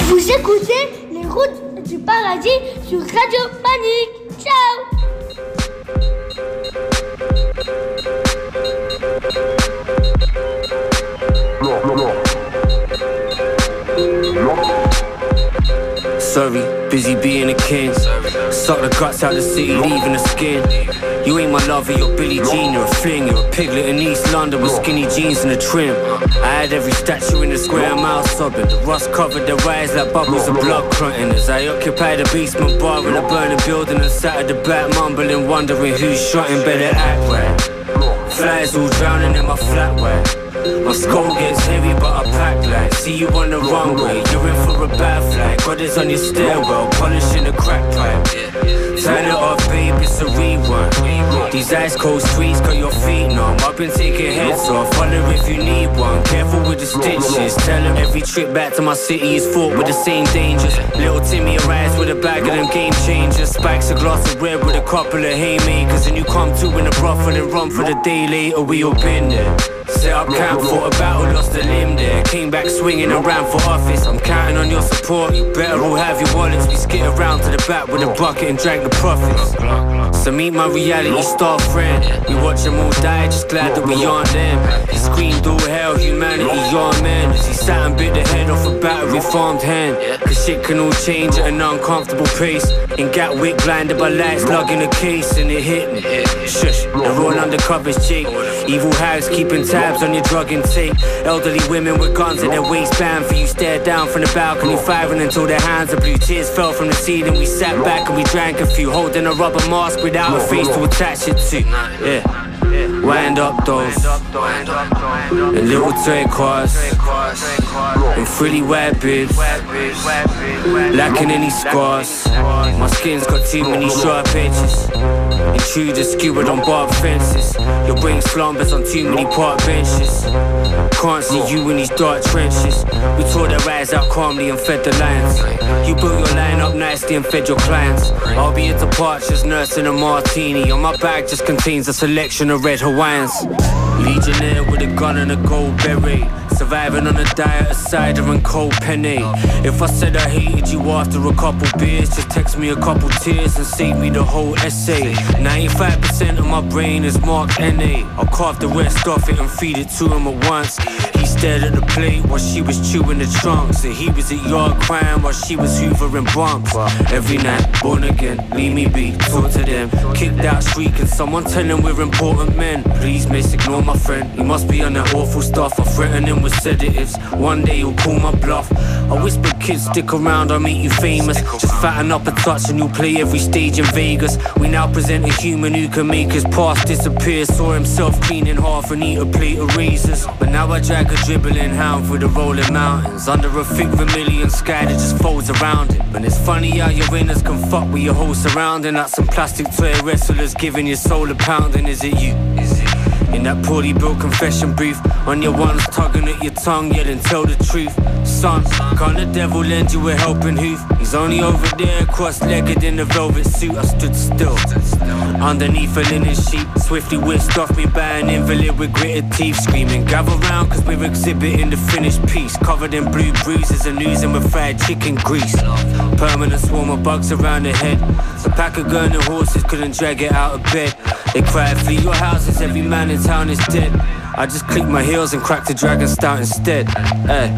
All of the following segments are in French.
Vous écoutez les routes du paradis sur Radio Panique. Ciao. Sorry, busy being a king. Suck the guts out the city, leaving the skin. You ain't my lover, you're Billie Jean, you're a fling. You're a piglet in East London with skinny jeans and a trim. I had every statue in the square mile sobbing. The rust covered their eyes like bubbles of blood crunting. As I occupied a basement bar in a burning building and sat at the back mumbling, wondering who's shotting, better act right. Flies all drowning in my flat white. My skull gets heavy but I pack light. See you on the runway, you're in for a bad flight. God is on your stairwell, polishing a crack pipe. Turn it off, babe, it's a rewind. These ice cold streets got your feet numb. I've been taking heads off, wonder if you need one. Careful with the stitches, tell them every trip back to my city is fraught with the same dangers. Little Timmy arrives with a bag of them game changers. Spikes a glass of red with a couple of haymakers. And you come to in a brothel and run for the day later, we all been there. Set up camp, fought a battle, lost a limb there. Came back swinging and ran for office. I'm counting on your support, you better all have your wallets. We skid around to the back with a bucket and drank the profits. So meet my reality star friend. We watch them all die, just glad that we aren't them. He screamed all hell, humanity, your man. As he sat and bit the head off a battery farmed hand. Cause shit can all change at an uncomfortable pace. In Gatwick, blinded by lights, lugging a case, and it hit me. Shush, they're all undercovers, Jake. Evil hags keeping tabs on your drug intake. Elderly women with guns in their waistband. For you stare down from the balcony, firing until their hands are blue. Tears fell from the ceiling, we sat back and we drank a few. Holding a rubber mask without a face to attach it to. Yeah. Wind up those and little toy cars and frilly white bibs, lacking any scars. My skin's got too many sharp edges. Intruders skewered on barbed fences. Your brain slumbers on too many park benches. Can't see you in these dark trenches. We tore their eyes out calmly and fed the lions. You built your line up nicely and fed your clients. I'll be at departures nursing a martini. On my bag just contains a selection of red Hawaiians. Legionnaire with a gun and a gold beret. Surviving on a diet of cider and cold penne. If I said I hated you after a couple beers, just text me a couple tears and save me the whole essay. 95% of my brain is marked NA. I'll carve the rest off it and feed it to him at once. He stared at the plate while she was chewing the trunks. And he was at yard crying while she was hoovering bumps. Every night, born again, leave me be, talk to them. Kicked out streak and someone tell him we're important men. Please miss, ignore my friend. He must be on that awful stuff. I threaten him with sedatives. One day he'll call my bluff. I whisper, kids, stick around, I'll make you famous. Just fatten up a touch and you'll play every stage in Vegas. We now present a human who can make his past disappear. Saw himself cleaning half and eat a plate of razors. But now I drag a dribbling hound through the rolling mountains. Under a thick vermilion sky that just folds around it. And it's funny how your inners can fuck with your whole surrounding. Like some plastic toy wrestlers giving your soul a pounding. Is it you? Is it? In that poorly built confession booth, on your ones tugging at your tongue, yelling tell the truth. Son, can't the devil lend you a helping hoof? He's only over there, cross-legged in a velvet suit. I stood still, underneath a linen sheet, swiftly whisked off me by an invalid with gritted teeth, screaming, gather round cause we're exhibiting the finished piece, covered in blue bruises and oozing with fried chicken grease. Permanent swarm of bugs around the head. A pack of gurney horses couldn't drag it out of bed. They cried, flee your houses, every man in town is dead. I just clicked my heels and cracked a dragon stout instead. Hey.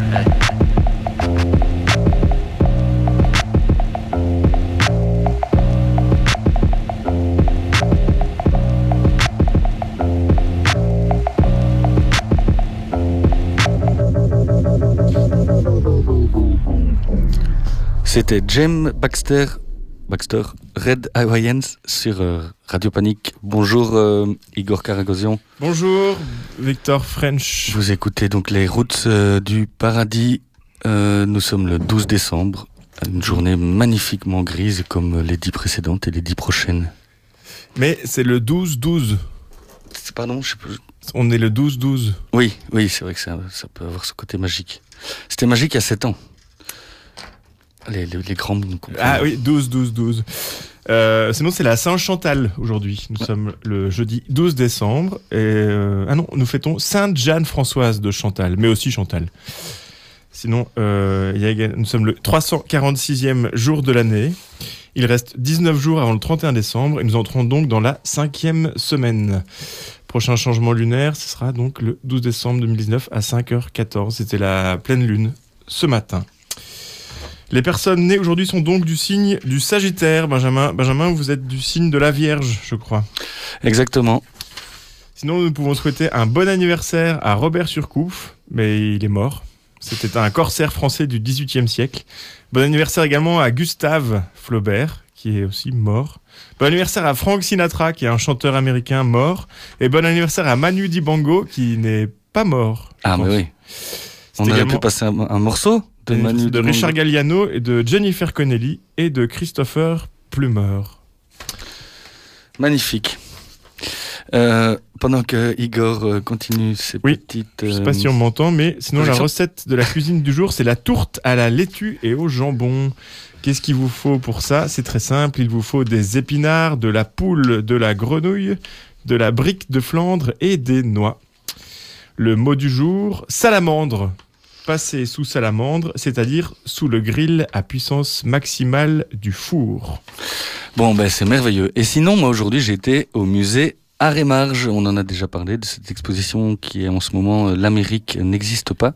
C'était Jem Baxter, Red Hawaiians sur Radio Panique. Bonjour Igor Karagozian. Bonjour Victor French. Vous écoutez donc les routes du paradis. Nous sommes le 12 décembre, une journée magnifiquement grise comme les 10 précédentes et les 10 prochaines. Mais c'est le 12-12. Pardon, je sais pas. On est le 12-12. Oui, c'est vrai que ça peut avoir ce côté magique. C'était magique il y a 7 ans. Les grands nous comprennent. Ah oui, 12. Sinon, c'est la Saint-Chantal aujourd'hui. Nous sommes le jeudi 12 décembre. Et, nous fêtons Sainte Jeanne-Françoise de Chantal, mais aussi Chantal. Sinon, nous sommes le 346e jour de l'année. Il reste 19 jours avant le 31 décembre et nous entrons donc dans la 5e semaine. Prochain changement lunaire, ce sera donc le 12 décembre 2019 à 5h14. C'était la pleine lune ce matin. Les personnes nées aujourd'hui sont donc du signe du Sagittaire. Benjamin, vous êtes du signe de la Vierge, je crois. Exactement. Sinon, nous pouvons souhaiter un bon anniversaire à Robert Surcouf, mais il est mort. C'était un corsaire français du XVIIIe siècle. Bon anniversaire également à Gustave Flaubert, qui est aussi mort. Bon anniversaire à Frank Sinatra, qui est un chanteur américain mort. Et bon anniversaire à Manu Dibango, qui n'est pas mort. Ah, mais oui. On aurait pu passer un morceau de Manu de Richard Galliano et de Jennifer Connelly et de Christopher Plummer. Magnifique. Pendant que Igor continue ses petites... Je ne sais pas si on m'entend, mais sinon la recette de la cuisine du jour, c'est la tourte à la laitue et au jambon. Qu'est-ce qu'il vous faut pour ça ? C'est très simple, il vous faut des épinards, de la poule, de la grenouille, de la brique de Flandre et des noix. Le mot du jour, salamandre. Passer sous salamandre, c'est-à-dire sous le grill à puissance maximale du four. Bon, c'est merveilleux. Et sinon, moi aujourd'hui, j'étais au musée Art et Marge. On en a déjà parlé de cette exposition qui est en ce moment l'Amérique n'existe pas.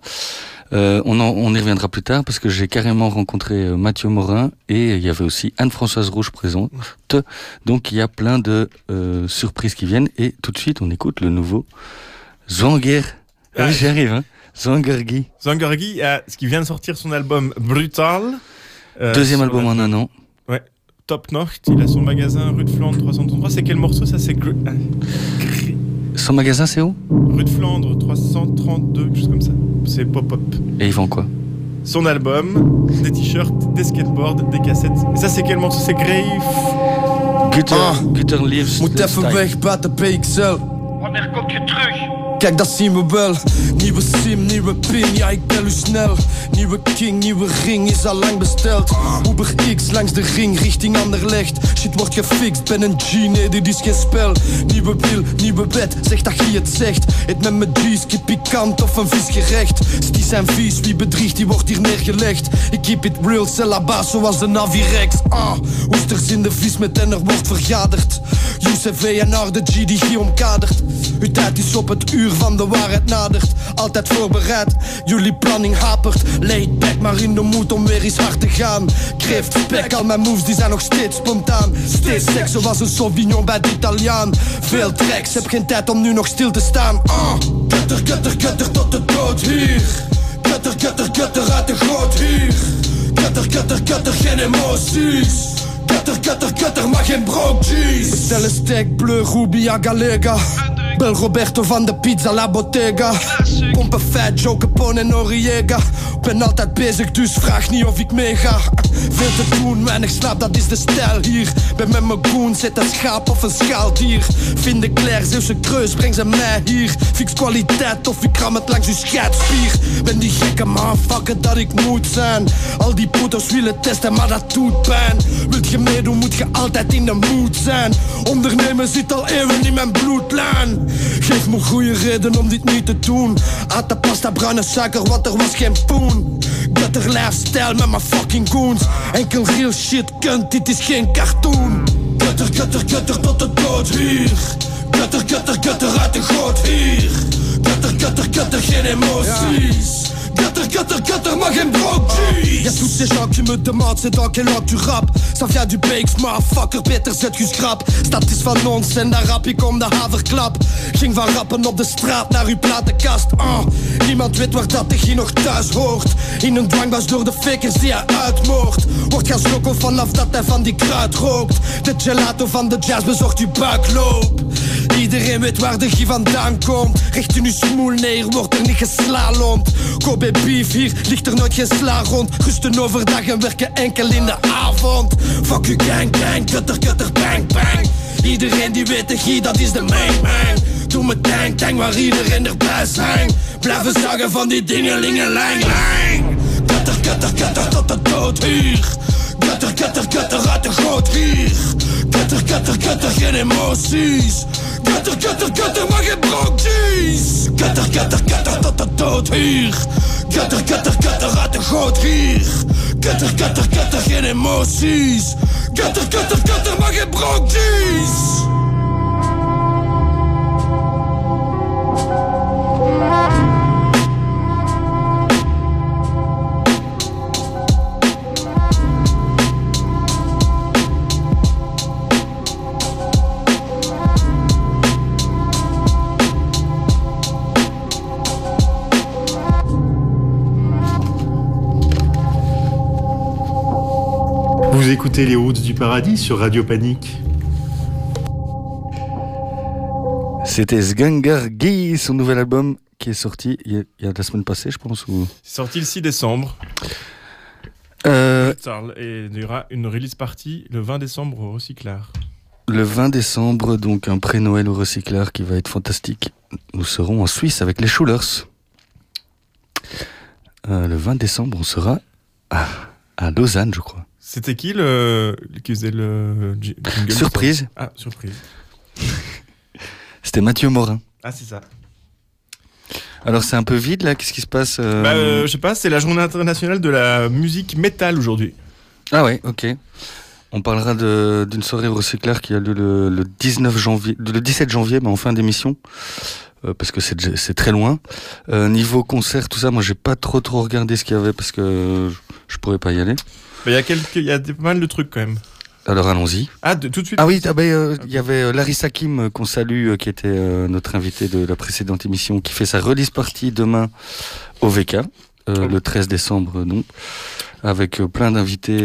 On y reviendra plus tard parce que j'ai carrément rencontré Mathieu Morin et il y avait aussi Anne-Françoise Rouge présente. Donc il y a plein de surprises qui viennent et tout de suite on écoute le nouveau Zwanger. Oui, j'y arrive, hein. Zwangergy. Zwangergy, ce qui vient de sortir son album Brutal. Deuxième album en un an. Ouais. Top Nacht, il a son magasin rue de Flandre 333. C'est quel morceau ça? C'est son magasin c'est où? Rue de Flandre 332, quelque chose comme ça. C'est pop-up. Et ils vendent quoi? Son album, des t-shirts, des skateboards, des cassettes. Et ça c'est quel morceau? C'est Grave. Gutter Leaves. Moet even weg, buiten PXL. Wanneer komt je terug? Kijk, dat zien we wel. Nieuwe sim, nieuwe pin, ja ik bel u snel. Nieuwe king, nieuwe ring is al lang besteld. Uber X langs de ring, richting Anderlecht. Shit wordt gefixt, ben een G, nee dit is geen spel. Nieuwe bil, nieuwe bed, zeg dat je het zegt. Eet met mijn G's, kip pikant of een visgerecht. Sties zijn vies, wie bedriegt die wordt hier neergelegd. Ik keep it real, cellaba zoals de Navirex. Oesters in de vis met en er wordt vergaderd. UCV en naar de G die hier omkadert. Uw tijd is op het uur van de waarheid nadert. Altijd voorbereid, jullie planning hapert. Laid back, maar in de moed om weer eens hard te gaan. Kreeft, spek, al mijn moves die zijn nog steeds spontaan. Steeds seks zoals een Sauvignon bij de Italiaan. Veel tracks, heb geen tijd om nu nog stil te staan. Gutter, gutter, gutter tot de dood hier. Gutter, gutter, gutter uit de goot hier. Gutter, gutter, gutter, geen emoties. Gutter, gutter, gutter, maar geen broke cheese. Bestel een steak bleu, Rubia Galega. Bel Roberto van de Pizza La Bottega. Pompen fat, Joe Capone en Noriega. Ben altijd bezig, dus vraag niet of ik meega. Veel te doen, weinig slaap, dat is de stijl hier. Ben met mijn goon, zet een schaap of een schaaldier. Vind de Claire, Zeeuwse kreus, breng ze mij hier. Fix kwaliteit of ik ram het langs uw scheidspier. Ben die gekke motherfucker dat ik moet zijn. Al die poeters willen testen, maar dat doet pijn. Wilt je meedoen, moet je altijd in de mood zijn. Ondernemen zit al eeuwen in mijn bloedlijn. Geef me goede reden om dit niet te doen. Aat de pasta, bruine suiker, want er was geen poen. Gutter lifestyle met mijn fucking goons. Enkel real shit kunt, dit is geen cartoon. Gutter, gutter, gutter tot de dood hier. Gutter, gutter, gutter uit de goot hier. Gutter, gutter, gutter, geen emoties. Gutter, gutter, gutter, maar geen broke cheese. Y'a tous ces gens qui me demandent c'est dans quelle langue tu rap. Ça vient du BX, motherfucker, beter zet je schrap. Stad is van ons en daar rap ik om de haverklap. Ging van rappen op de straat naar uw platenkast. Niemand weet waar dat je nog thuis hoort. In een dwangbuis door de fakers die hij uitmoordt. Wordt gaan slokken vanaf dat hij van die kruid rookt. De gelato van de jazz bezorgt uw buikloop. Iedereen weet waar de gie vandaan komt. Recht in uw smoel neer, wordt er niet geslalomd. Kobe beef, hier ligt er nooit geen sla rond. Rusten overdag en werken enkel in de avond. Fuck you gang gang, gutter gutter bang bang. Iedereen die weet de gie, dat is de main man. Doe me tang tang waar iedereen erbij zijn. Blijven zagen van die dingelingen lang lang. Gutter gutter gutter tot de dood hier. Gutter gutter gutter uit de goot hier. Gutter, geen emoties. Gutter, maar geen broodjes. Gutter, tot de dood hier. Gutter, uit de goot hier. Gutter, geen emoties. Gutter, maar geen broodjes. Vous écoutez Les Routes du Paradis sur Radio Panique. C'était Sgangar Guy, son nouvel album qui est sorti il y a la semaine passée, je pense. Ou... C'est sorti le 6 décembre. Et il y aura une release party le 20 décembre au Recyclard. Le 20 décembre, donc un pré-Noël au Recyclard qui va être fantastique. Nous serons en Suisse avec les Schulers. Le 20 décembre, on sera à Lausanne, je crois. C'était qui qui faisait le jingle? Surprise. Ah, surprise. C'était Mathieu Morin. Ah, c'est ça. Alors c'est un peu vide là, qu'est-ce qui se passe Je sais pas, c'est la journée internationale de la musique métal aujourd'hui. Ah ouais, ok. On parlera d'une soirée au Recyclard qui a lieu le 17 janvier, mais en fin d'émission. Parce que c'est très loin. Niveau concert, tout ça, moi j'ai pas trop regardé ce qu'il y avait parce que je pourrais pas y aller. Il y a pas mal de trucs quand même. Alors allons-y. Ah, tout de suite. Ah oui, il y avait Larissa Kim qu'on salue, qui était notre invitée de la précédente émission, qui fait sa release party demain au VK, le 13 décembre donc, avec plein d'invités.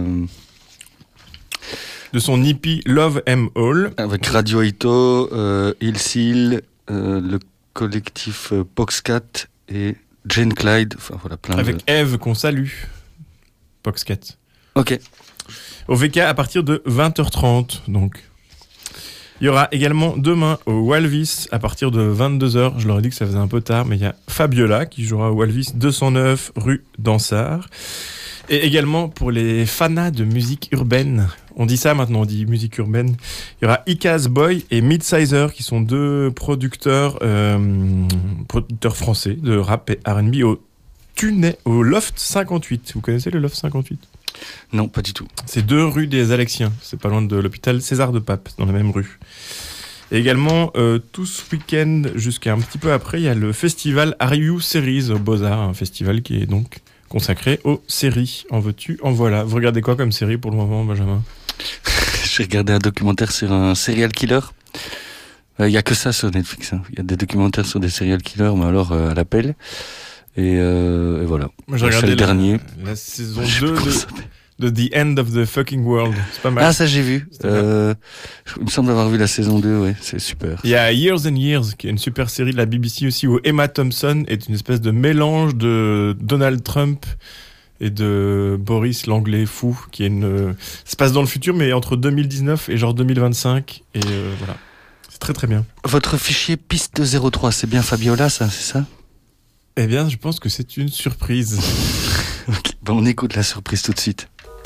De son EP Love M All. Avec Radio Ito, Il Seal, le collectif Poxcat et Jane Clyde. Enfin voilà, plein avec Eve qu'on salue. Poxcat. Ok. Au VK à partir de 20h30 donc. Il y aura également demain au Walvis à partir de 22h. Je leur ai dit que ça faisait un peu tard, mais il y a Fabiola qui jouera au Walvis 209 rue d'Ansart. Et également pour les fanas de musique urbaine, on dit ça maintenant, on dit musique urbaine, il y aura Ikaz Boy et Midsizer qui sont deux producteurs français de rap et R&B au Loft 58. Vous connaissez le Loft 58 ? Non, pas du tout. C'est 2 rue des Alexiens, c'est pas loin de l'hôpital César de Pape, dans la même rue. Et également, tout ce week-end, jusqu'à un petit peu après, il y a le festival Are You Series au Beaux-Arts, un festival qui est donc consacré aux séries. En veux-tu, en voilà. Vous regardez quoi comme série pour le moment, Benjamin ? J'ai regardé un documentaire sur un serial killer. Il n'y a que ça sur Netflix. Il y a des documentaires sur des serial killers, mais alors à l'appel. Et voilà. Moi, j'ai regardé le dernier. La saison 2 de The End of the Fucking World. C'est pas mal. Ah, ça j'ai vu. Il me semble avoir vu la saison 2, ouais, c'est super. Il y a Years and Years, qui est une super série de la BBC aussi, où Emma Thompson est une espèce de mélange de Donald Trump et de Boris l'anglais fou, qui est ça se passe dans le futur, mais entre 2019 et genre 2025. Et voilà. C'est très très bien. Votre fichier piste 03, c'est bien Fabiola, ça, c'est ça ? Eh bien, je pense que c'est une surprise. Ok, bon, on écoute la surprise tout de suite.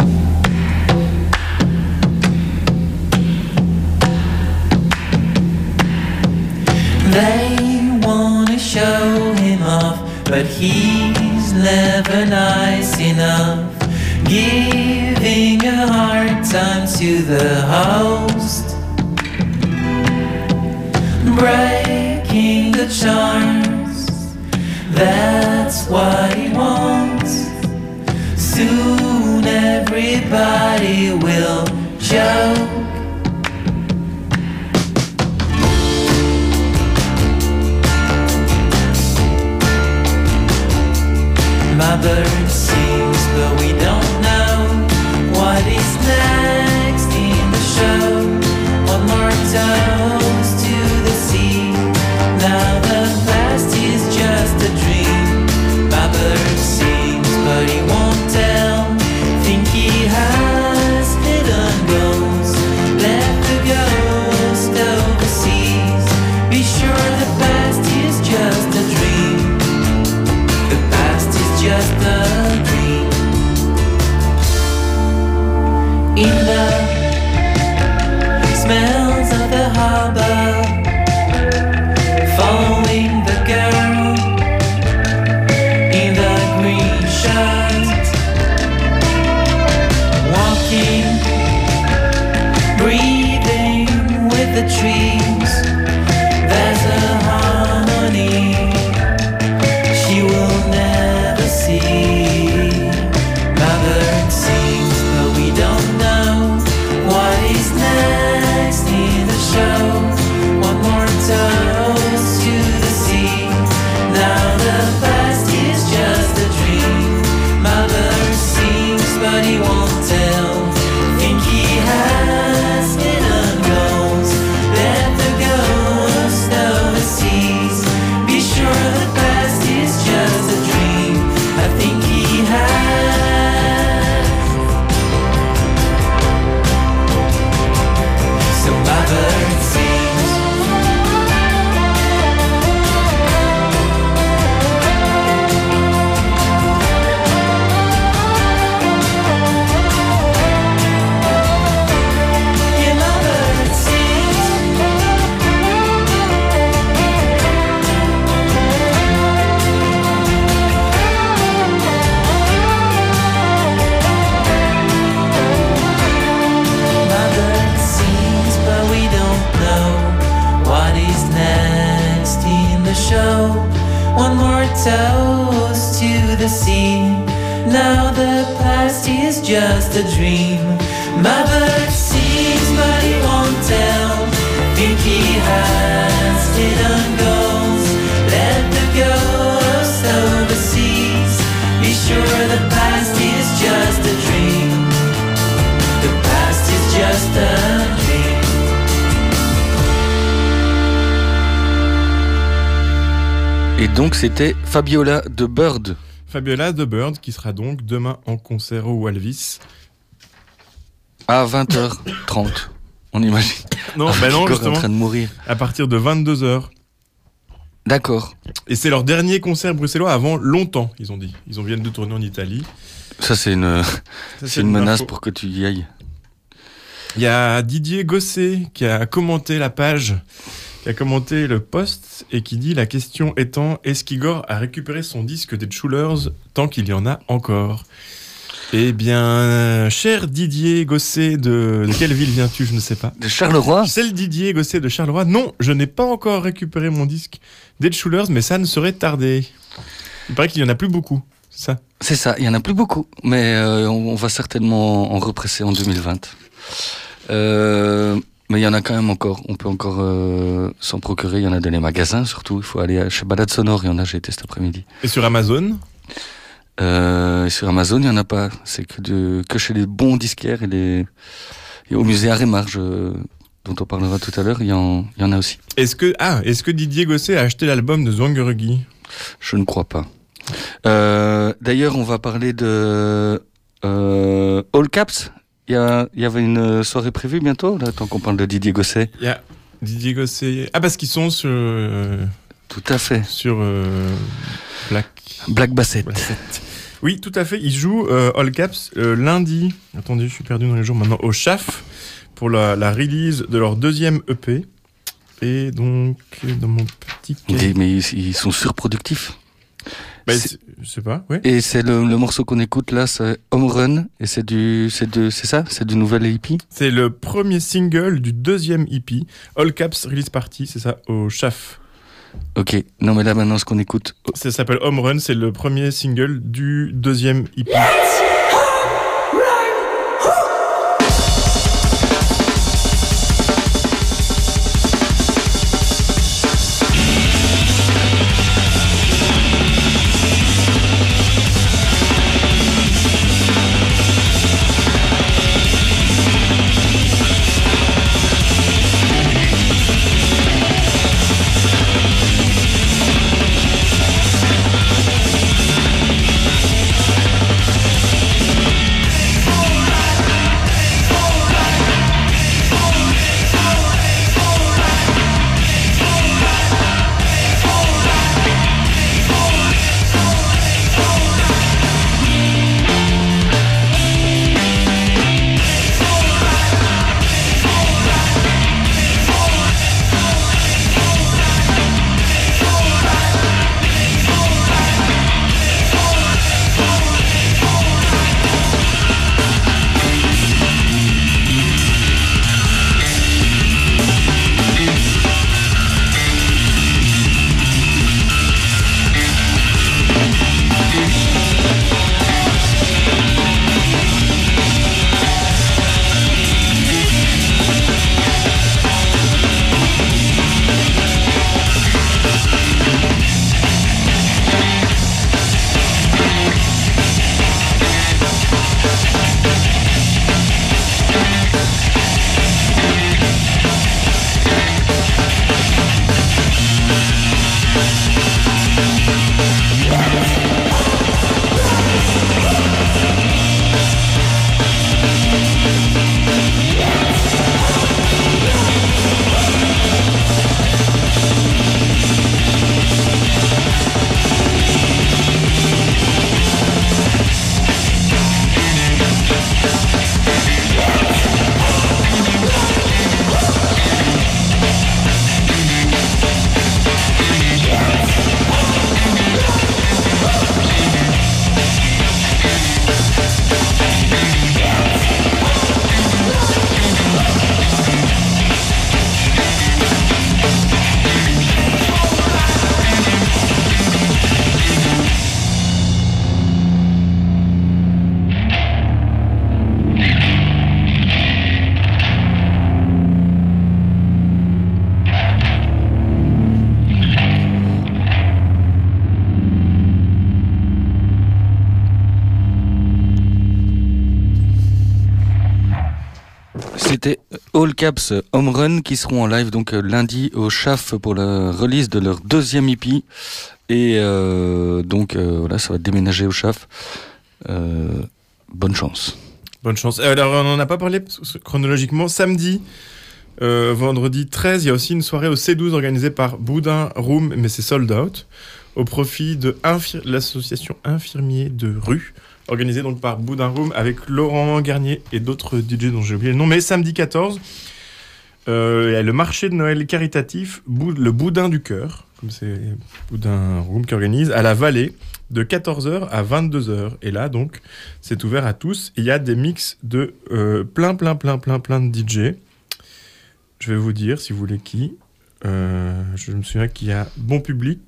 They wanna show him off, but he's never nice enough. Giving a hard time to the host, breaking the charms. That's what he wants. Soon everybody will joke. My bird sings, but we don't know what is next in the show. One more toast to the sea. Now the past is just a dream. My bird sings, but he won't tell. Think he has hidden goals. Let the ghost overseas. Be sure the past is just a dream. The past is just a dream. In the trees. There's a harmony she will never see. My bird sings, but we don't know what is next in the show. One more toast to the sea. Now the past is just a dream. My bird sings, but he won't tell. Think he has hidden goals. Let the ghost of the seas. Be sure the past is just a dream. I think he has. So my bird sings. Yeah, my bird sings. My bird sings, but we don't know what is next in the show. One more toast to the sea. Now the past is just a dream. My bird sings, but he won't tell. Think he has hidden goals. Let the ghost of the seas. Be sure the past is just a dream. The past is just a dream. Et donc c'était Fabiola de Bird. Fabiola de Bird qui sera donc demain en concert au Walvis. À 20h30, on imagine. Non, Avec bah non, Igor justement. en train de mourir. À partir de 22h. D'accord. Et c'est leur dernier concert bruxellois avant longtemps, ils ont dit. Ils viennent de tourner en Italie. Ça c'est une, Ça, c'est une menace info. pour que tu y ailles. Il y a Didier Gosset qui a commenté la page, qui a commenté le post et qui dit la question étant est-ce qu'Igor a récupéré son disque des Chulers tant qu'il y en a encore? Eh bien, cher Didier Gosset, de quelle ville viens-tu? Je ne sais pas. De Charleroi. C'est le Didier Gosset de Charleroi. Non, je n'ai pas encore récupéré mon disque des Chulers, mais ça ne saurait tarder. Il paraît qu'il n'y en a plus beaucoup, c'est ça? C'est ça, il y en a plus beaucoup, mais on va certainement en represser en 2020. Mais il y en a quand même encore. On peut encore s'en procurer. Il y en a dans les magasins surtout. Il faut aller chez Balade Sonore. Il y en a, j'ai été cet après-midi. Et sur Amazon? Et sur Amazon, il n'y en a pas. C'est que chez les bons disquaires et au musée Arémarge, dont on parlera tout à l'heure, il y en a aussi. Est-ce que Didier Gosset a acheté l'album de Zwangeruggy? Je ne crois pas. D'ailleurs, on va parler de All Caps. Il y avait une soirée prévue bientôt, là, tant qu'on parle de Didier Gosset. Il y a Didier Gosset. Ah, parce qu'ils sont sur. Tout à fait. Sur Black Bassett. Oui, tout à fait. Ils jouent All Caps lundi. Attendez, je suis perdu dans les jours maintenant. Au CHAF pour la release de leur deuxième EP. Et donc, dans mon petit. Mais ils sont surproductifs. Bah, je sais pas, ouais. Et c'est le morceau qu'on écoute là, c'est Home Run, et c'est ça, c'est du nouvel EP. C'est le premier single du deuxième EP, All Caps Release Party, c'est ça, au CHAF. Ok, non mais là maintenant ce qu'on écoute. Ça s'appelle Home Run, c'est le premier single du deuxième EP. C'était All Caps Home Run qui seront en live donc lundi au CHAF pour la release de leur 2e EP. Et voilà, ça va déménager au CHAF. Bonne chance. Bonne chance. Alors, on n'en a pas parlé chronologiquement. Samedi, vendredi 13, il y a aussi une soirée au C12 organisée par Boudin Room, mais c'est sold out, au profit de l'association Infirmiers de Rue, organisée donc par Boudin Room avec Laurent Garnier et d'autres DJ dont j'ai oublié le nom. Mais samedi 14, il y a le marché de Noël caritatif, le Boudin du Cœur, comme c'est Boudin Room qui organise, à la Vallée, de 14h à 22h. Et là, donc, c'est ouvert à tous. Il y a des mix de plein de DJ. Je vais vous dire, si vous voulez, qui. Je me souviens qu'il y a Bon Public.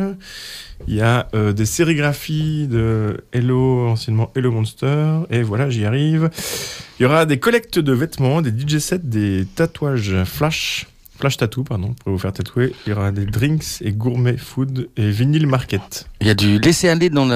Il y a des sérigraphies de Hello, anciennement Hello Monster. Et voilà, j'y arrive. Il y aura des collectes de vêtements, des DJ sets, des tatouages flash tattoo, pardon, pour vous faire tatouer. Il y aura des drinks et gourmet food et vinyle market. Il y a du laisser-aller dans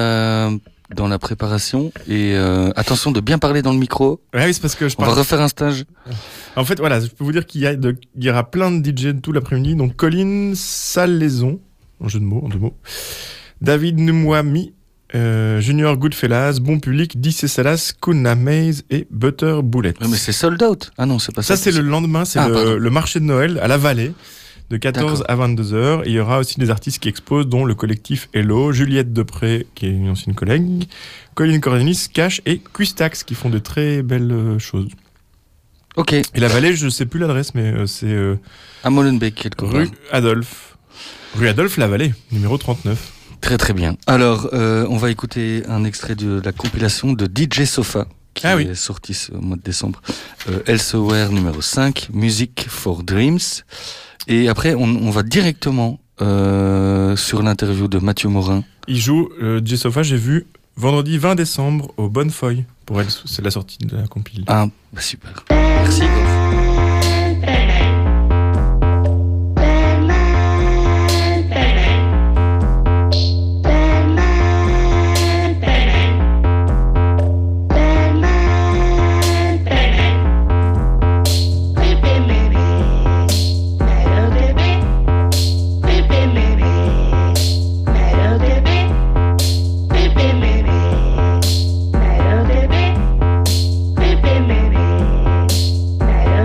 la préparation et attention de bien parler dans le micro. Ouais, oui, c'est parce que on va refaire un stage. En fait, voilà, je peux vous dire qu'il y aura plein de DJ tout l'après-midi. Donc, Colline Salaison, en jeu de mots, en 2 mots. David Numwami, Junior Goodfellas, Bon Public, DC Salas, Kuna Maze et Butter Bullet. Ouais, mais c'est sold out. Ah non, c'est pas ça. Ça, c'est le lendemain, c'est le marché de Noël à la Vallée, de 14 à 22h. Et il y aura aussi des artistes qui exposent, dont le collectif Hello, Juliette Depré, qui est une ancienne collègue, Colline Cordenis, Cash et Custax, qui font de très belles choses. Ok. Et la Vallée, je sais plus l'adresse, mais c'est à Molenbeek, quelque part. Rue Adolphe, la Vallée, numéro 39. Très très bien. Alors, on va écouter un extrait de la compilation de DJ Sofa qui est sortie au mois de décembre. Elsewhere numéro 5, Music for Dreams. Et après, on va directement sur l'interview de Mathieu Morin. Il joue DJ Sofa, j'ai vu vendredi 20 décembre au Bonnefoy. Pour elle, c'est la sortie de la compile. Ah, bah super. Merci. Baby,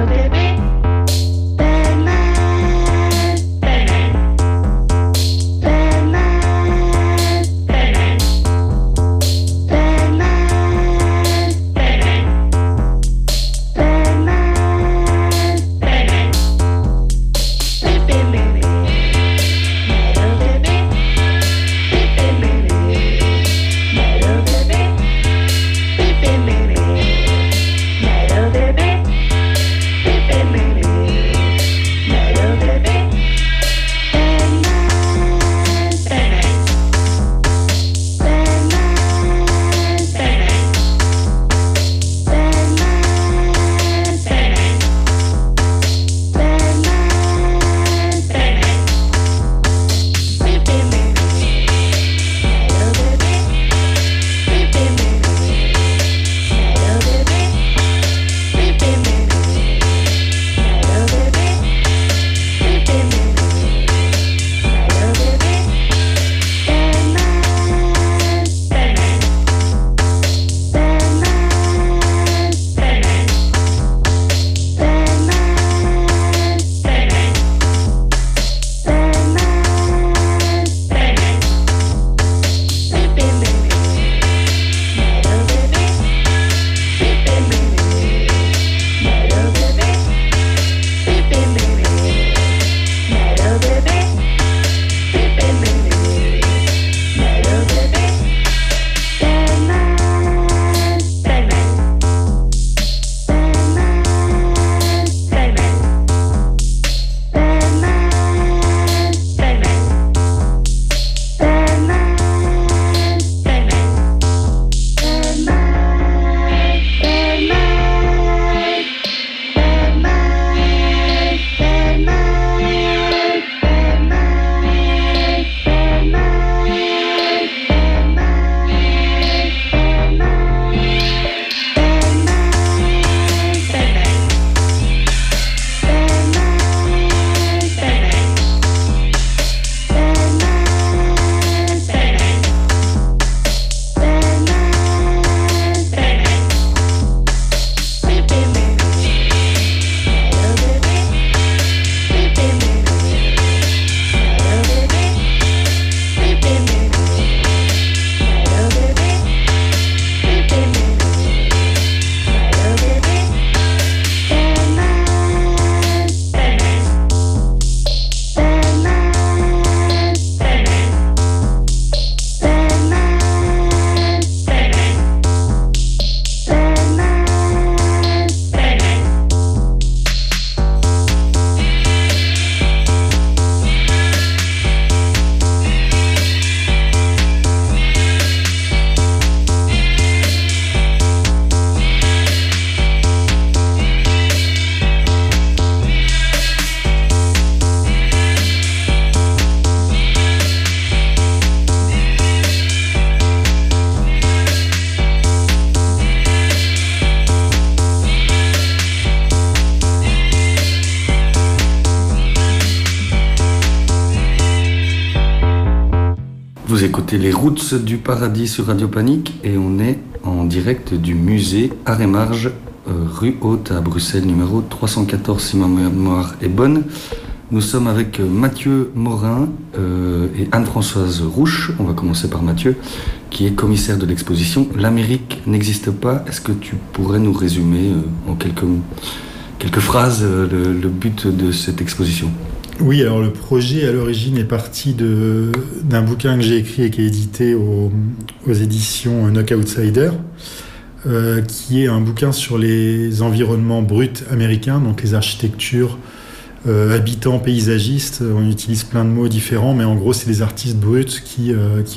écoutez les Routes du Paradis sur Radio Panique et on est en direct du musée Art et Marge, rue Haute à Bruxelles, numéro 314 si ma mémoire est bonne. Nous sommes avec Mathieu Morin et Anne-Françoise Rouche. On va commencer par Mathieu, qui est commissaire de l'exposition « L'Amérique n'existe pas ». Est-ce que tu pourrais nous résumer en quelques phrases le but de cette exposition ? Oui, alors le projet à l'origine est parti d'un bouquin que j'ai écrit et qui est édité aux éditions Knock Outsider, qui est un bouquin sur les environnements bruts américains, donc les architectures, habitants, paysagistes. On utilise plein de mots différents, mais en gros, c'est des artistes bruts qui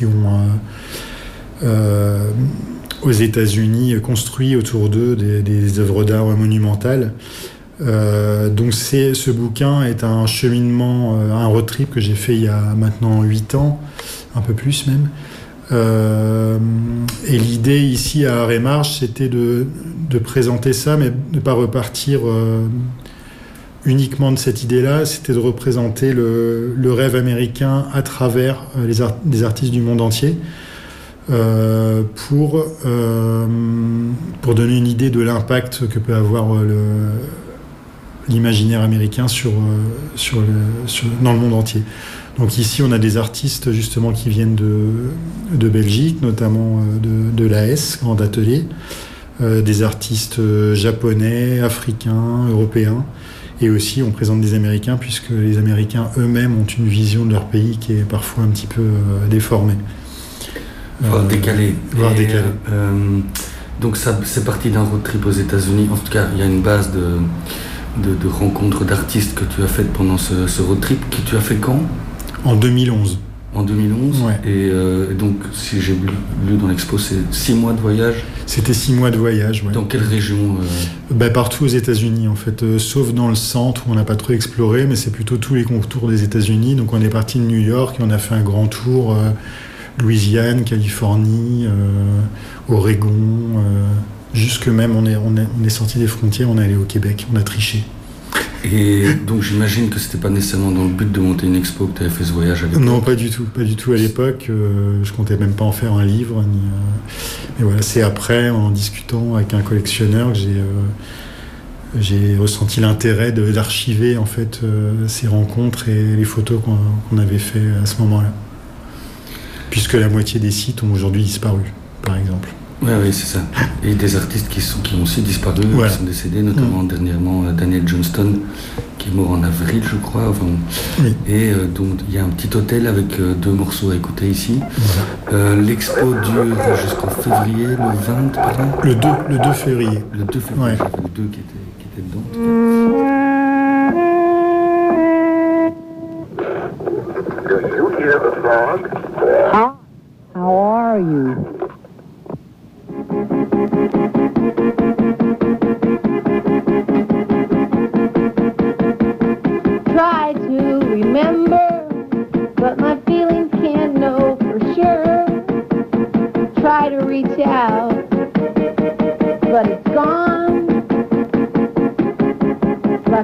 ont, aux États-Unis, construit autour d'eux des œuvres d'art monumentales. Donc ce bouquin est un cheminement, un road trip que j'ai fait il y a maintenant 8 ans, un peu plus même. Et l'idée ici à Art et Marge, c'était de présenter ça, mais de ne pas repartir uniquement de cette idée-là. C'était de représenter le rêve américain à travers des artistes du monde entier, pour donner une idée de l'impact que peut avoir l'imaginaire américain dans le monde entier. Donc ici, on a des artistes justement qui viennent de Belgique, notamment de l'AS, Grand Atelier, des artistes japonais, africains, européens, et aussi on présente des Américains, puisque les Américains eux-mêmes ont une vision de leur pays qui est parfois un petit peu déformée. Voire décalée. Donc ça, c'est parti d'un road trip aux États-Unis. En tout cas, il y a une base de rencontres d'artistes que tu as faites pendant ce road trip, que tu as fait quand ? En 2011. En 2011 ? Ouais. Et donc, si j'ai lu dans l'expo, c'est 6 mois de voyage ? C'était 6 mois de voyage, ouais. Dans quelle région Partout aux États-Unis, en fait, sauf dans le centre où on n'a pas trop exploré, mais c'est plutôt tous les contours des États-Unis. Donc on est parti de New York et on a fait un grand tour, Louisiane, Californie, Oregon, jusque même on est sorti des frontières, on est allé au Québec, on a triché. Et donc j'imagine que c'était pas nécessairement dans le but de monter une expo que tu avais fait ce voyage à l'époque. Non, pas du tout à l'époque. Je comptais même pas en faire un livre. Mais voilà, c'est après, en discutant avec un collectionneur, que j'ai ressenti l'intérêt d'archiver en fait ces rencontres et les photos qu'on avait fait à ce moment-là. Puisque la moitié des sites ont aujourd'hui disparu, par exemple. Oui, c'est ça. Et des artistes qui ont aussi disparu, voilà. Qui sont décédés, notamment dernièrement Daniel Johnston, qui est mort en avril, je crois. Oui. Et donc il y a un petit hôtel avec 2 morceaux à écouter ici. Voilà. L'expo dure jusqu'en février, le 20, pardon. Le 2 février. Le 2 février, ouais. J'avais le 2 qui était dedans. Do you hear the frog? How are you? Try to remember, but my feelings can't know for sure. Try to reach out, but it's gone.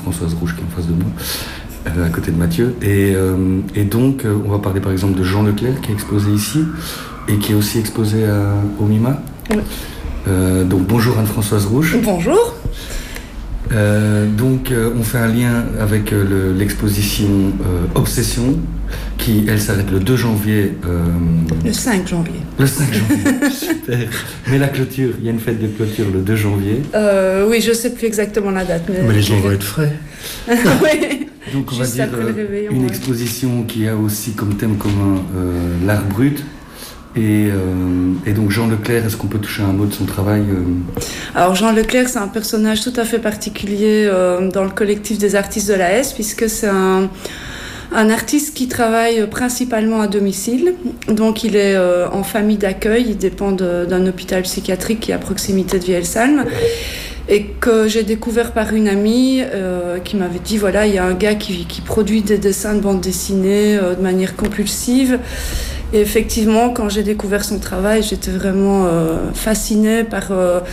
Anne-Françoise Rouge qui est en face de moi, à côté de Mathieu. Et donc, on va parler par exemple de Jean Leclerc qui est exposé ici et qui est aussi exposé au MIMA. Oui. Donc bonjour Anne-Françoise Rouge. Bonjour. Donc on fait un lien avec l'exposition Obsession qui elle s'arrête le 2 janvier. Le 5 janvier. Le 5 janvier, super. Mais la clôture, il y a une fête de clôture le 2 janvier. Oui, je sais plus exactement la date. Mais les gens vont être frais. Oui. Donc on va Juste dire après le réveillon, une ouais. exposition qui a aussi comme thème commun l'art brut. Et donc Jean Leclerc, est-ce qu'on peut toucher un mot de son travail Alors Jean Leclerc, c'est un personnage tout à fait particulier dans le collectif des artistes de la S, puisque c'est un artiste qui travaille principalement à domicile. Donc il est en famille d'accueil, il dépend d'un hôpital psychiatrique qui est à proximité de Vielsalm. Et que j'ai découvert par une amie qui m'avait dit, voilà, il y a un gars qui produit des dessins de bande dessinée de manière compulsive. Et effectivement, quand j'ai découvert son travail, j'étais vraiment fascinée par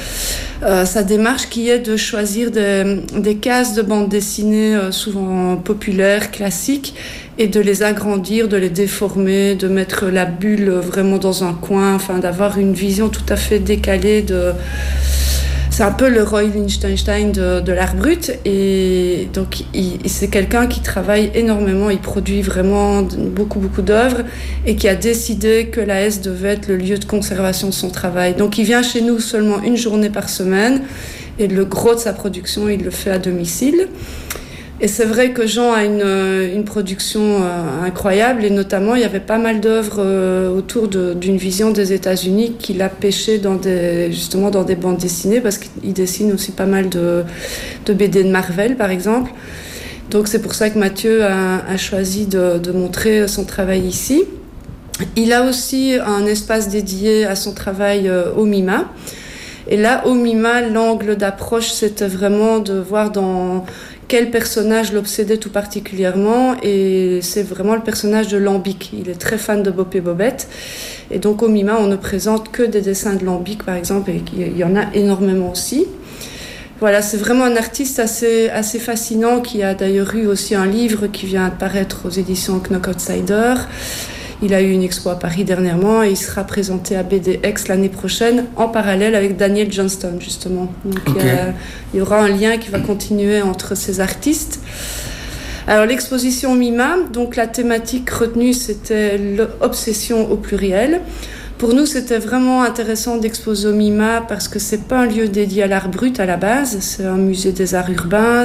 sa démarche qui est de choisir des cases de bande dessinée souvent populaires, classiques, et de les agrandir, de les déformer, de mettre la bulle vraiment dans un coin, enfin d'avoir une vision tout à fait décalée de... C'est un peu le Roy Lichtenstein de l'art brut, et donc c'est quelqu'un qui travaille énormément, il produit vraiment beaucoup d'œuvres et qui a décidé que la S devait être le lieu de conservation de son travail. Donc il vient chez nous seulement une journée par semaine et le gros de sa production il le fait à domicile. Et c'est vrai que Jean a une production incroyable, et notamment il y avait pas mal d'œuvres autour d'une vision des États-Unis qu'il a pêché justement dans des bandes dessinées, parce qu'il dessine aussi pas mal de BD de Marvel par exemple. Donc c'est pour ça que Mathieu a choisi de montrer son travail ici. Il a aussi un espace dédié à son travail au MIMA. Et là, au MIMA, l'angle d'approche, c'était vraiment de voir dans quel personnage l'obsédait tout particulièrement, et c'est vraiment le personnage de Lambic. Il est très fan de Bob et Bobette, et donc au MIMA, on ne présente que des dessins de Lambic, par exemple, et il y en a énormément aussi. Voilà, c'est vraiment un artiste assez fascinant, qui a d'ailleurs eu aussi un livre qui vient de paraître aux éditions Knock Outsider. Il a eu une expo à Paris dernièrement et il sera présenté à BDX l'année prochaine en parallèle avec Daniel Johnston, justement. Donc il y aura un lien qui va continuer entre ces artistes. Alors l'exposition MIMA, donc la thématique retenue c'était l'obsession au pluriel. Pour nous, c'était vraiment intéressant d'exposer au MIMA parce que c'est pas un lieu dédié à l'art brut à la base, c'est un musée des arts urbains.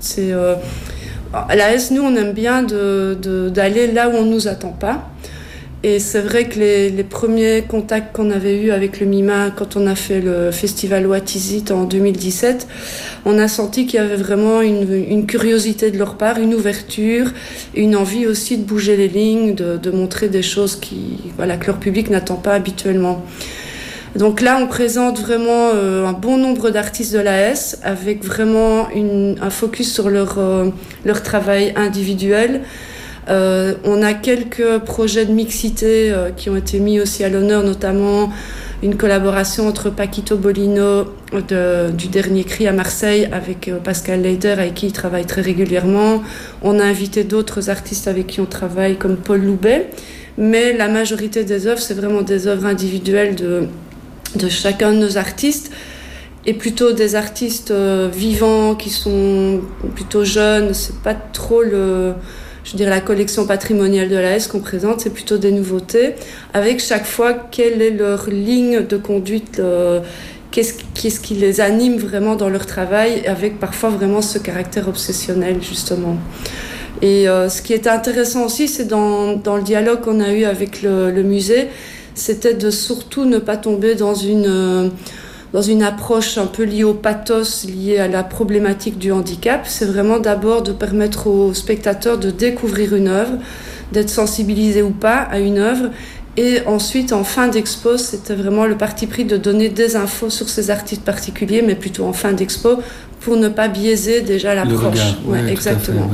À la S, nous, on aime bien d'aller là où on nous attend pas. Et c'est vrai que les premiers contacts qu'on avait eus avec le MIMA quand on a fait le festival What Is It en 2017, on a senti qu'il y avait vraiment une curiosité de leur part, une ouverture, une envie aussi de bouger les lignes, de montrer des choses que leur public n'attend pas habituellement. Donc là, on présente vraiment un bon nombre d'artistes de la S avec vraiment un focus sur leur travail individuel. On a quelques projets de mixité qui ont été mis aussi à l'honneur, notamment une collaboration entre Paquito Bolino du Dernier Cri à Marseille avec Pascal Leider, avec qui il travaille très régulièrement. On a invité d'autres artistes avec qui on travaille, comme Paul Loubet. Mais la majorité des œuvres, c'est vraiment des œuvres individuelles de chacun de nos artistes, et plutôt des artistes vivants qui sont plutôt jeunes. C'est pas trop la collection patrimoniale de la S qu'on présente, c'est plutôt des nouveautés, avec chaque fois quelle est leur ligne de conduite, qu'est-ce qui les anime vraiment dans leur travail, avec parfois vraiment ce caractère obsessionnel justement. Et ce qui est intéressant aussi, c'est dans le dialogue qu'on a eu avec le musée, c'était de surtout ne pas tomber dans une approche un peu liée au pathos, liée à la problématique du handicap. C'est vraiment d'abord de permettre aux spectateurs de découvrir une œuvre, d'être sensibilisés ou pas à une œuvre. Et ensuite, en fin d'expo, c'était vraiment le parti pris de donner des infos sur ces artistes particuliers, mais plutôt en fin d'expo, pour ne pas biaiser déjà l'approche. Ouais, exactement.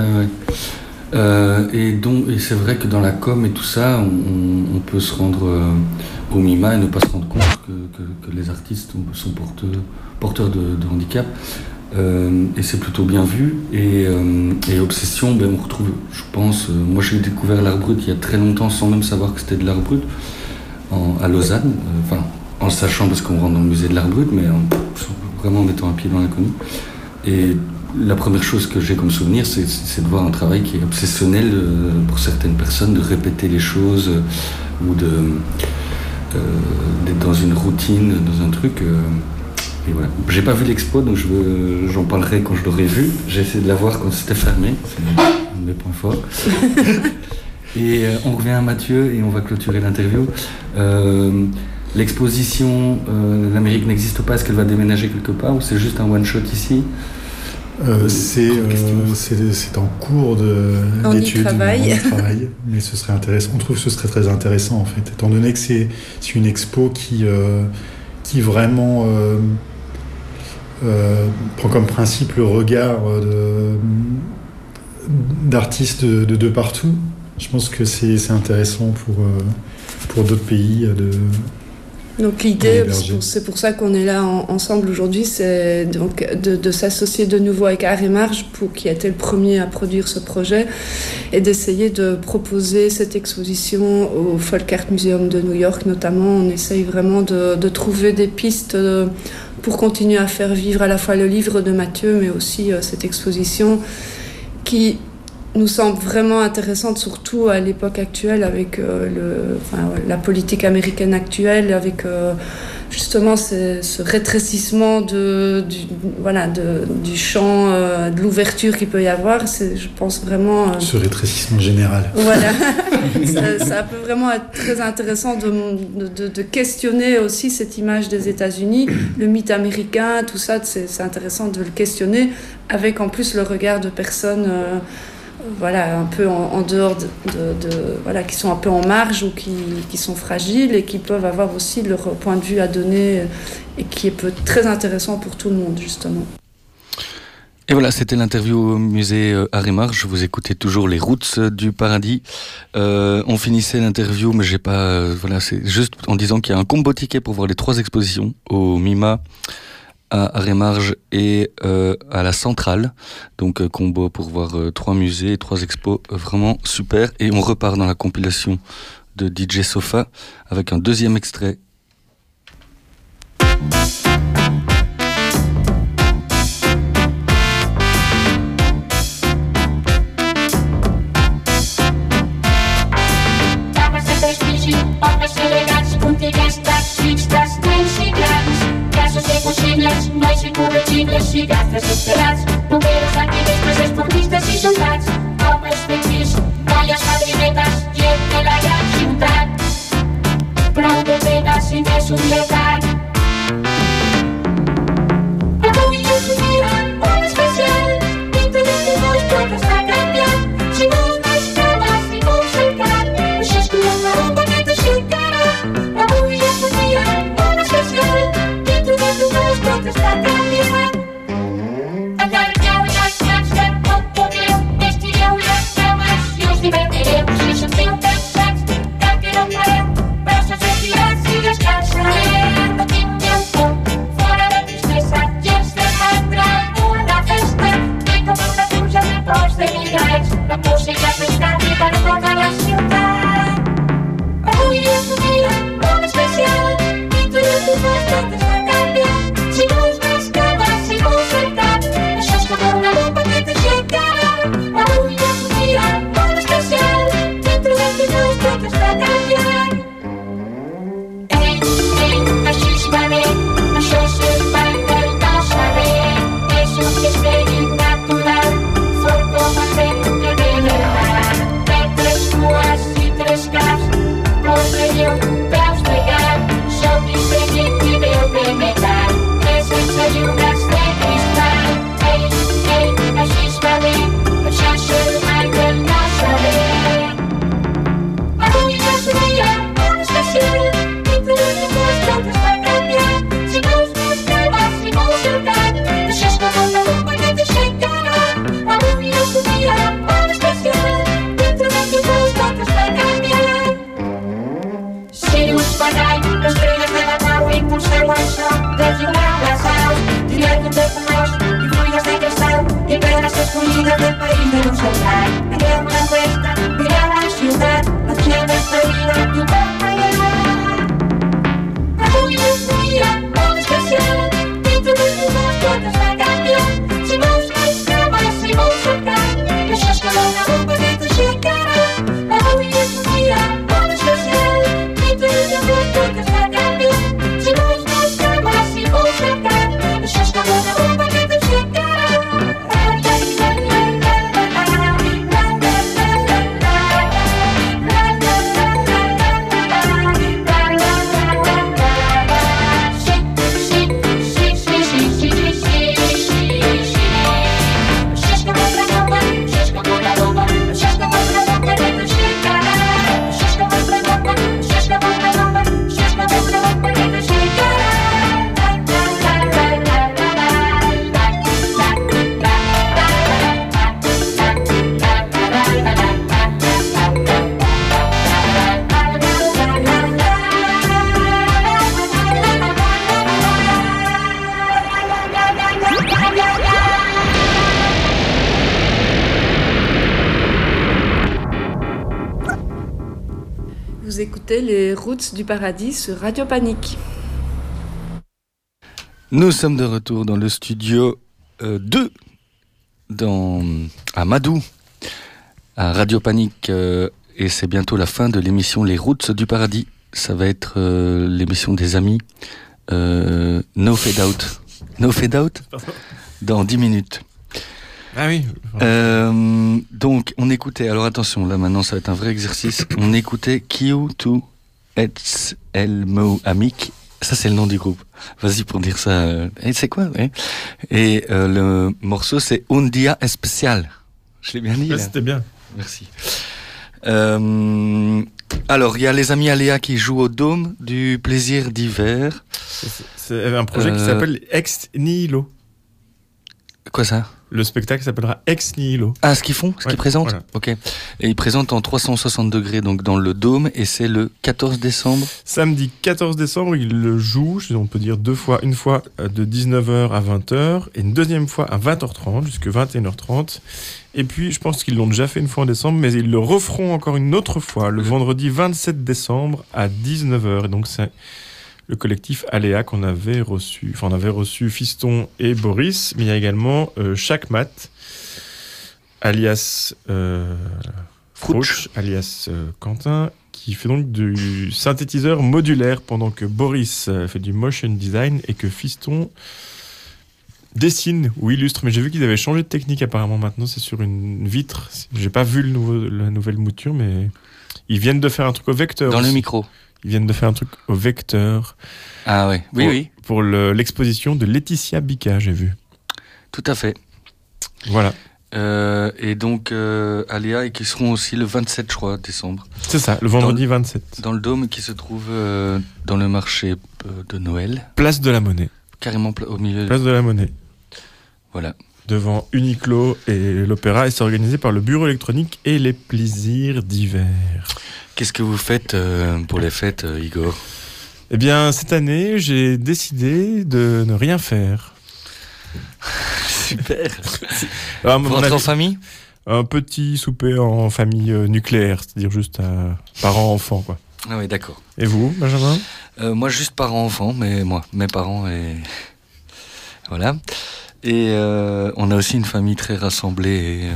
Et c'est vrai que dans la com et tout ça, on peut se rendre au MIMA et ne pas se rendre compte que les artistes sont porteurs de handicap. Et c'est plutôt bien vu. Et Obsession, ben, on retrouve, je pense, moi j'ai découvert l'art brut il y a très longtemps sans même savoir que c'était de l'art brut à Lausanne, en le sachant parce qu'on rentre dans le musée de l'art brut, mais vraiment en mettant un pied dans l'inconnu. Et la première chose que j'ai comme souvenir, c'est de voir un travail qui est obsessionnel pour certaines personnes, de répéter les choses ou d'être dans une routine, dans un truc. Et voilà. J'ai pas vu l'expo, donc j'en parlerai quand je l'aurai vu. J'ai essayé de la voir quand c'était fermé, c'est un de mes points forts. Et on revient à Mathieu et on va clôturer l'interview. L'exposition L'Amérique n'existe pas, est-ce qu'elle va déménager quelque part ou c'est juste un one-shot ici? C'est en cours d'études, on y travaille, mais ce serait intéressant. On trouve que ce serait très intéressant en fait, étant donné que c'est une expo qui vraiment prend comme principe le regard d'artistes de partout. Je pense que c'est intéressant pour d'autres pays Donc l'idée, c'est pour ça qu'on est là ensemble aujourd'hui, c'est donc de s'associer de nouveau avec Art et Marge, qui a été le premier à produire ce projet, et d'essayer de proposer cette exposition au Folk Art Museum de New York notamment. On essaye vraiment de trouver des pistes pour continuer à faire vivre à la fois le livre de Mathieu, mais aussi cette exposition qui nous semble vraiment intéressante, surtout à l'époque actuelle, avec la politique américaine actuelle, avec justement ce rétrécissement du champ, de l'ouverture qu'il peut y avoir. Je pense vraiment... ce rétrécissement général. Voilà. ça peut vraiment être très intéressant de questionner aussi cette image des États-Unis, le mythe américain, tout ça, c'est intéressant de le questionner, avec en plus le regard de personnes... un peu en dehors qui sont un peu en marge ou qui sont fragiles et qui peuvent avoir aussi leur point de vue à donner et qui est très intéressant pour tout le monde justement. Et voilà, c'était l'interview au musée Art et Marge. Vous écoutez toujours les Roots du Paradis. On finissait l'interview, mais j'ai pas. C'est juste en disant qu'il y a un combo ticket pour voir les 3 expositions au MIMA, à Art et Marge et à la Centrale. Donc combo pour voir 3 musées, 3 expos, vraiment super. Et on repart dans la compilation de DJ Sofa avec un deuxième extrait. Nois incorrigibles i gastes esperats, bomberos, activistes, esportistes i soldats, homes petits, noies madrinetes, gent de la gran ciutat, prou de penes i de soledat. Avui és un dia molt especial, dintre de tu no es pot estar canviant, si no t'escaves i no cercat, això és com una bomba que t'aixecarà. Avui és un dia molt especial, dintre de tu no es pot estar canviant. Allargueu les mans que com pugueu, estireu les cames i us divertireu. Si sentiu cansats, cal que no pareu, braços estirats i descansareu. No tingueu por, fora de tristesa, gens de mandra, una festa que com una pluja de pols de migrants, la música s'escapi per tota la ciutat. Avui és un dia molt especial, dintre de tu no es pot estar canviant. Si no us n'escaves i no us cercat, això és com una bomba que t'aixecarà. Avui és un dia molt especial, dintre de tu no es pot estar canviant. Ei, així es va bé, això s'espai del no saber. És un misteri natural, fort com el vent que ve del mar. Mentre es cua de no soprar. Me dio una vuelta, miré a la ciudad, los cielos veían tu bella. Hoy es un día muy especial, dentro de unos cuantos la cambió. Si vos las camas, si vos soprar, le chasca la bomba que te llegará. Hoy es un día muy especial, dentro de unos cuantos la cambió. Si vos las camas, si vos soprar, le chasca la bomba que te llegará. Vous écoutez les Routes du Paradis sur Radio Panique. Nous sommes de retour dans le studio 2 à Madou, à Radio Panique, et c'est bientôt la fin de l'émission Les Routes du Paradis. Ça va être l'émission des amis. No Fade Out. No Fade Out dans 10 minutes. Ah oui. Donc on écoutait, alors attention, là maintenant ça va être un vrai exercice. On écoutait Q2 El Mo Amik. Ça c'est le nom du groupe. Vas-y pour dire ça. C'est quoi Et le morceau c'est Un Dia Especial. Je l'ai bien dit. Ouais, c'était bien. Merci. Alors il y a les amis Aléa qui jouent au Dôme du Plaisir d'hiver. C'est un projet qui s'appelle Ex Nihilo. Quoi ça? Le spectacle s'appellera Ex Nihilo. Ah, ce qu'ils font, ce qu'ils présentent. Voilà. Ok. Et ils présentent en 360 degrés, donc dans le Dôme, et c'est le 14 décembre. Samedi 14 décembre, ils le jouent, on peut dire deux fois, une fois de 19h à 20h, et une deuxième fois à 20h30, jusqu'à 21h30. Et puis, je pense qu'ils l'ont déjà fait une fois en décembre, mais ils le referont encore une autre fois, le vendredi 27 décembre à 19h. Et donc, c'est le collectif Aléa qu'on avait reçu. Enfin, on avait reçu Fiston et Boris, mais il y a également Chakmat, alias Frouch, alias Quentin, qui fait donc du synthétiseur modulaire pendant que Boris fait du motion design et que Fiston dessine ou illustre. Mais j'ai vu qu'ils avaient changé de technique apparemment. Maintenant, c'est sur une vitre. J'ai pas vu la nouvelle mouture, mais ils viennent de faire un truc au vecteur. Dans aussi. le micro. Ils viennent de faire un truc au vecteur. Ah ouais, oui. Pour l'exposition de Laetitia Bica, j'ai vu. Tout à fait. Voilà. Et donc, Aléa, et qui seront aussi le 27, je crois, décembre. C'est ça, le vendredi 27. Dans le Dôme qui se trouve dans le marché de Noël. Place de la Monnaie. Carrément au milieu. Place de la Monnaie. Voilà. Devant Uniqlo et l'Opéra, et c'est organisé par le Bureau électronique et les plaisirs d'hiver. Qu'est-ce que vous faites pour les fêtes, Igor ? Eh bien, cette année, j'ai décidé de ne rien faire. Super. Alors, vous rentrez en famille ? Un petit souper en famille nucléaire, c'est-à-dire juste parents-enfants, quoi. Ah oui, d'accord. Et vous, Benjamin ? Moi, juste parents-enfants, mais moi, mes parents et... Voilà. Et on a aussi une famille très rassemblée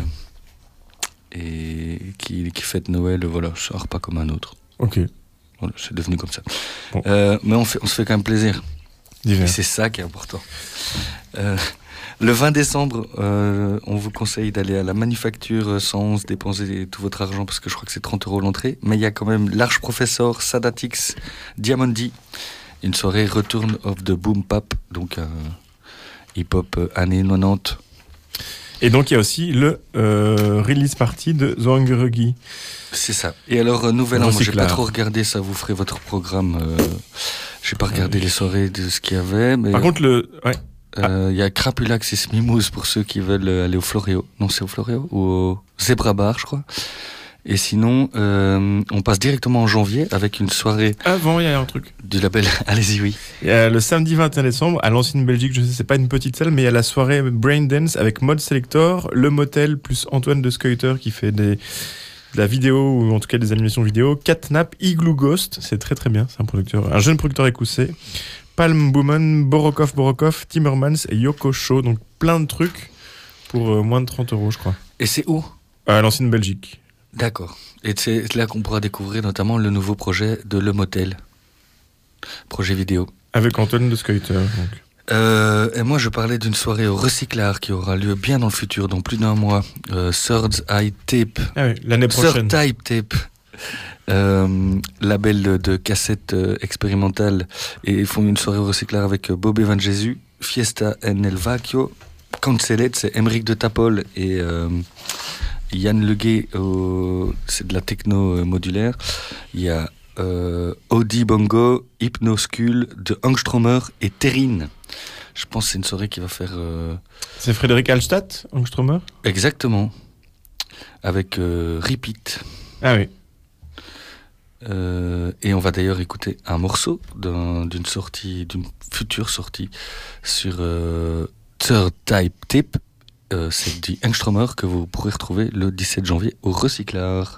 et qui fête Noël, voilà, c'est un repas comme un autre. Ok. Voilà, c'est devenu comme ça. Bon. Mais on se fait quand même plaisir. D'hiver. Et c'est ça qui est important. Le 20 décembre, on vous conseille d'aller à la Manufacture 111, dépenser tout votre argent parce que je crois que c'est 30 € l'entrée. Mais il y a quand même l'Arche Professor, Sadatix, Diamondi, une soirée Return of the Boom Pap, donc hip-hop années 90. Et donc il y a aussi le release party de Zwangeregi. C'est ça. Et alors, Nouvel An, moi j'ai pas trop regardé, ça vous ferait votre programme. J'ai pas regardé les soirées de ce qu'il y avait. Mais par contre, il y a Crapulax et Smimous pour ceux qui veulent aller au Floréo. Non, c'est au Floréo ou au Zebra Bar, je crois. Et sinon, on passe directement en janvier avec une soirée Avant, il y a un truc. du label. Allez-y, oui. Il y a le samedi 21 décembre, à l'ancienne Belgique, je sais, c'est pas une petite salle, mais il y a la soirée Brain Dance avec Mode Selector, Le Motel, plus Antoine de Skeuter qui fait de la vidéo, ou en tout cas des animations vidéo, Catnap, Igloo Ghost, c'est très très bien, c'est un jeune producteur écossais, Palm Bowman, Borokov, Timmermans et Yoko Show, donc plein de trucs pour moins de 30 €, je crois. Et c'est où ? À l'ancienne Belgique. D'accord. Et c'est là qu'on pourra découvrir notamment le nouveau projet de Le Motel. Projet vidéo. Avec Antoine de Skeuter, donc. Et moi, je parlais d'une soirée au Recyclard qui aura lieu bien dans le futur, dans plus d'1 mois. Third Eye Tape. Ah oui, l'année prochaine. Third Eye Tape. Label de cassettes expérimentales. Et ils font une soirée au Recyclard avec Bob Evangesu, Fiesta en El Vacchio, Cancelet, c'est Emeric de Tapol et Yann Leguet, c'est de la techno modulaire. Il y a Audi Bongo, Hypnoscule, de Angstromer et Terrine. Je pense que c'est une soirée qui va faire... C'est Frédéric Hallstatt, Angstromer ? Exactement. Avec Repeat. Ah oui. Et on va d'ailleurs écouter un morceau d'une future sortie sur Third Type Tip. C'est du Angstromer que vous pourrez retrouver le 17 janvier au Recyclard.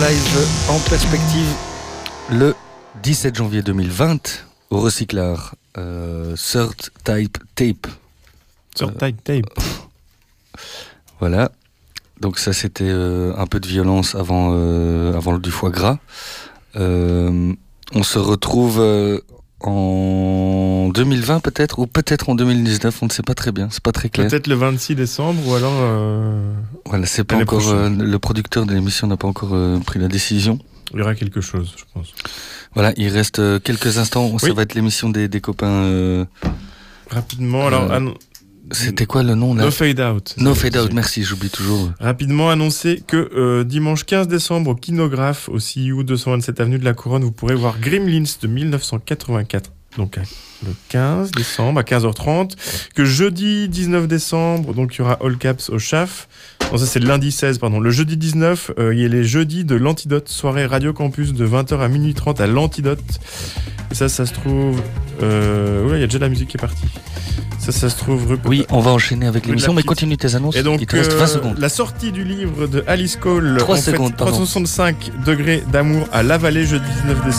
live en perspective le 17 janvier 2020 au Recyclard. Third Type Tape. Third Type Tape. Voilà. Donc ça, c'était un peu de violence avant du foie gras. On se retrouve en 2020 peut-être, ou peut-être en 2019, on ne sait pas très bien, c'est pas très clair. Peut-être le 26 décembre, ou alors... Voilà, c'est pas encore... le producteur de l'émission n'a pas encore pris la décision. Il y aura quelque chose, je pense. Voilà, il reste quelques instants, ça va être l'émission des copains... Rapidement, alors... C'était quoi le nom là? No Fade Out. No Fade Out, merci, j'oublie toujours. Rapidement annoncer que dimanche 15 décembre au Kinographe, au CIU 227 avenue de la Couronne, vous pourrez voir Gremlins de 1984. Donc le 15 décembre à 15h30. Que jeudi 19 décembre, donc il y aura All Caps au CHAF. Non, ça c'est le lundi 16, pardon. Le jeudi 19, il y a les jeudis de l'Antidote, soirée Radio Campus de 20h à minuit 30 à l'Antidote. Et ça se trouve... il y a déjà la musique qui est partie. Ça se trouve rue... Oui, on va enchaîner avec l'émission, mais continue tes annonces. Et donc, il te reste 20 secondes. La sortie du livre de Alice Cole, 3 secondes, 365 degrés d'amour à La Vallée, jeudi 19 décembre.